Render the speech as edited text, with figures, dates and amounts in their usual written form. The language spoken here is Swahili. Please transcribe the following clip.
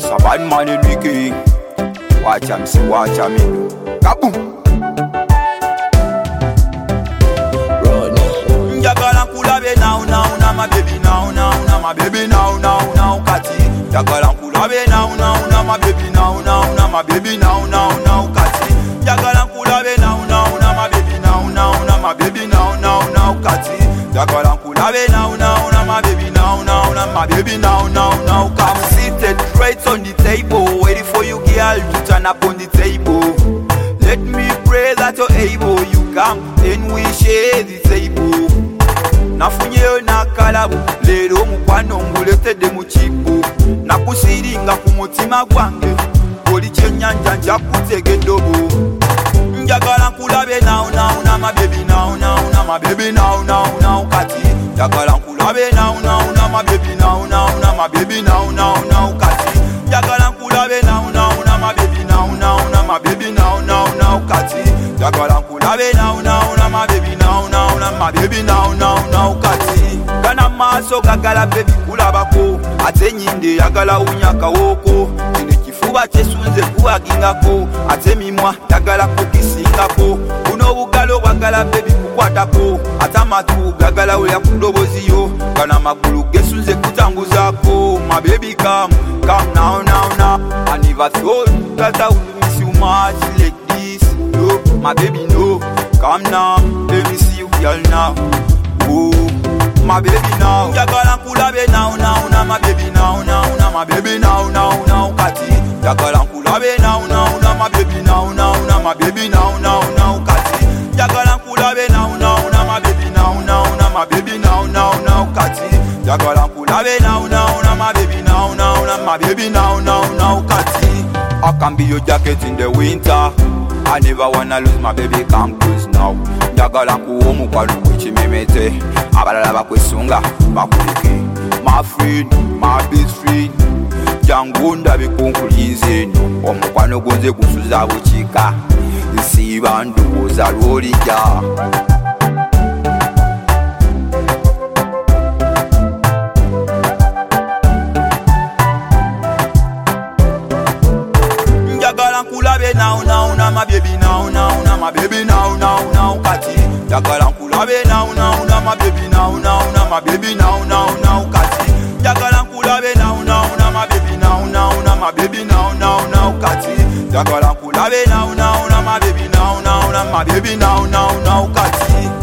a bad man in the king. Watch him see, watch him do. Kaboom. Jagala kula be now, my baby now, my baby now, Kati. Jagala kula be now, my baby now, my baby now, Kati. Jagala kula be now, my baby now, my baby now, Kati. Jagala kula be now, my baby now, my baby now, come seated right on the table, waiting for you, girl, to turn up on the table. Let me pray that you're able, you come and we share the table. Nafunyeyo nakalabu, lero mukwano nguletedde mu kibbo. Nakusiringa ku mutima gwange, oli kyennyanja nja kutegedde obo. Njagala nkulabe now, my baby now, my baby now, Kati. Njagala nkulabe now, my baby now, my baby now, Kati. Njagala nkulabe now, my baby now, my baby now, Kati. Njagala nkulabe now, my baby now, my baby now, Kati. Kana maaso gagala baby kulabako, ate nyinde yagala unyaka woko. Kine kifuba kyesunze kuwagingako, ate mimwa yagala kukisingako. Kuno bugalo wagala baby kukwatako, ate amatu gagala weya kudobozi yo. Kana magulu gesunze kutambuzako. My baby come now. I never thought that I would miss you much like this. No, my baby no. Come now, let me see you girl now. Oh, my baby now. Jagala nkulabe now, my baby now, my baby now, Kati. Jagala nkulabe now, my baby now, my baby now, Kati. Jagala nkulabe now, my baby now, my baby now, Kati. Jagala nkulabe now, my baby now, my baby now, Kati. I can be your jacket in the winter. I never wanna lose my baby, come close now. Jagala kuomu kwa lukuchi memete. Abalala bakwesunga, bakulike. My friend, my best friend. Jangunda bikunkulinze no. Omukwano gonze gusuza buchika. Nsiba ndugoza lolija. Jagala nkulabe now, my baby now, my baby now, Kati. Jagala nkulabe now, my baby now, my baby now, Kati. Jagala nkulabe now, my baby now, my baby now, Kati. Jagala nkulabe now, my baby now, my baby now, Kati.